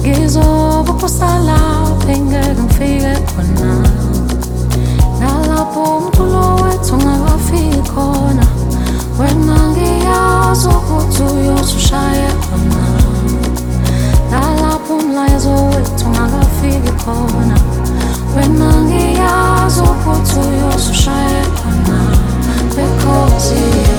Ngizokusala ngeke ngifike khona nalapho umculo wethu ungakafiki khona wena ngiyazi ukuthi uyosushaye khona nalapho umlayezo wethu ungakafiki khona wena ngiyazi ukuthi uyosushaye khona because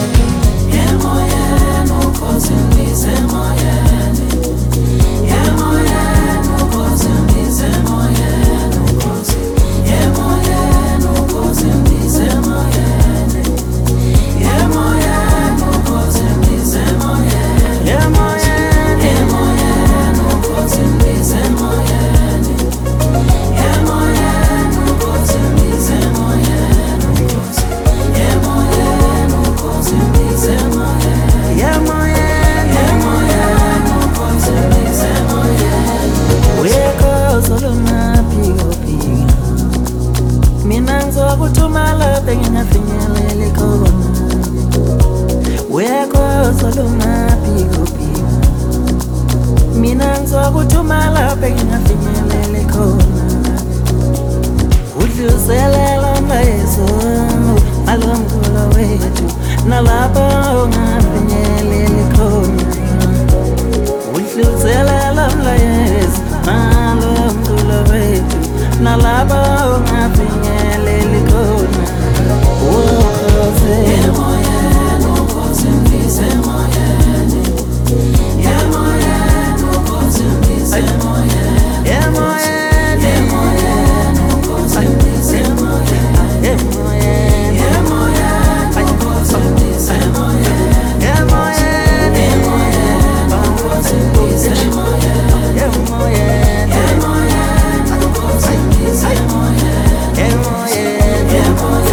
emoyeni ukhozi ngize emoyeni emoyeni ukhozi ngize emoyeni ukhozi emoyeni ukhozi ngize emoyeni emoyeni ukhozi ngize emoyeni emoyeni emoyeni ukhozi ngize emoyeni emoyeni ukhozi ngize emoyeni ukhozi emoyeni ukhozi ngize emoyeni emoyeni emoyeni ukhozi ngize emoyeni uyekhozeluma phiko phiko mina ngizokuthumela bengingafinyeleli khona uyekhozeluma phiko phiko mina ngizokuthumela bengingafinyeleli khona udluselela umlayezo alomculo wethu nalapho ungafinyeleli khona udluselela umlayezo alomculo wethu nalapho ungafinyeleli khona ukhoze emoyeni ukhoze ngize emoyeni emoyeni ukhoze ngize emoyeni emoyeni emoyeni ukhoze ngize emoyeni emoyeni emoyeni ukhoze ngize emoyeni emoyeni emoyeni ukhoze ngize emoyeni emoyeni emoyeni ukhoze ngize emoyeni emoyeni emoyeni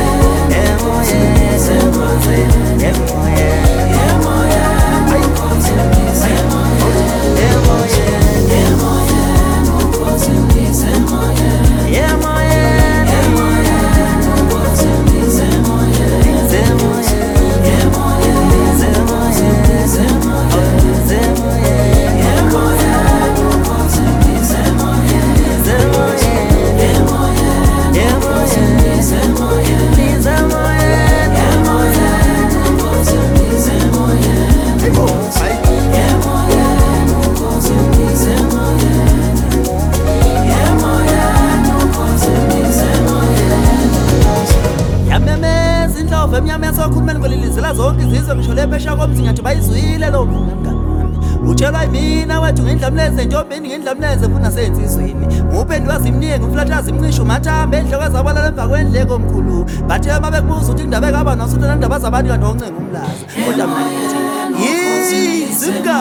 utshelwa mina wethu ngendlamleze entobeni ngendlamleze funa senzizweni muphendi wazimningi umflathazi imncisho umathambe enhloko zabalala emva kwendleko omkhulu bathe uma bekubuza ukuthi indaba ekaba nosuthi nandaba zabantu kanti oncenga umlaza kodwa mina ngithi yizimka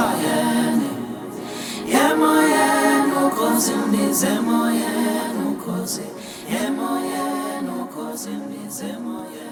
emoyeni ukhozi ngize emoyeni ukhozi emoyeni ukhozi ngize emoyeni